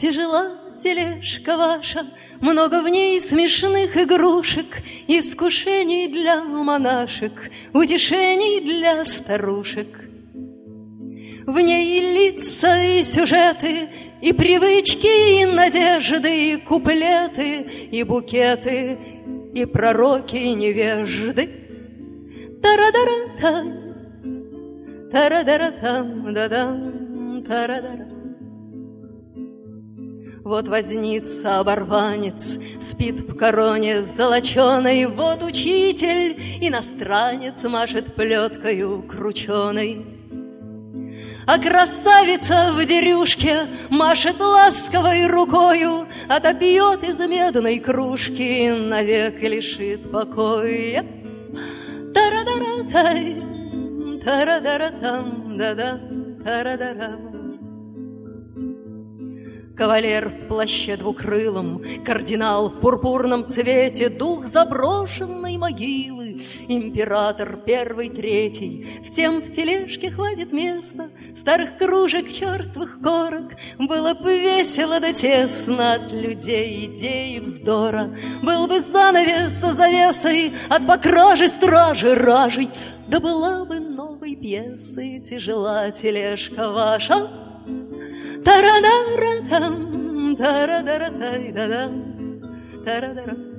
Тяжела тележка ваша, много в ней смешных игрушек, искушений для монашек, утешений для старушек. В ней и лица, и сюжеты, и привычки, и надежды, и куплеты, и букеты, и пророки, и невежды. Тарадара-та, тарадара-там, да-дам, тарадара. Вот возница, оборванец, спит в короне золоченой, вот учитель, иностранец, машет плеткою крученой. А красавица в дерюшке машет ласковой рукою, отопьет из медной кружки, навек лишит покоя. Тарадара-тай, тарадара-там, да-да, тарадара. Кавалер в плаще двукрылом, кардинал в пурпурном цвете, дух заброшенной могилы, император первый, третий. Всем в тележке хватит места, старых кружек, черствых корок. Было бы весело да тесно от людей, идей и вздора. Был бы занавес со завесой от покрожи стражи ражей. Да была бы новой пьесой тяжела тележка ваша. Тарадара-там, тарадара-тай-да-дам, тарадара.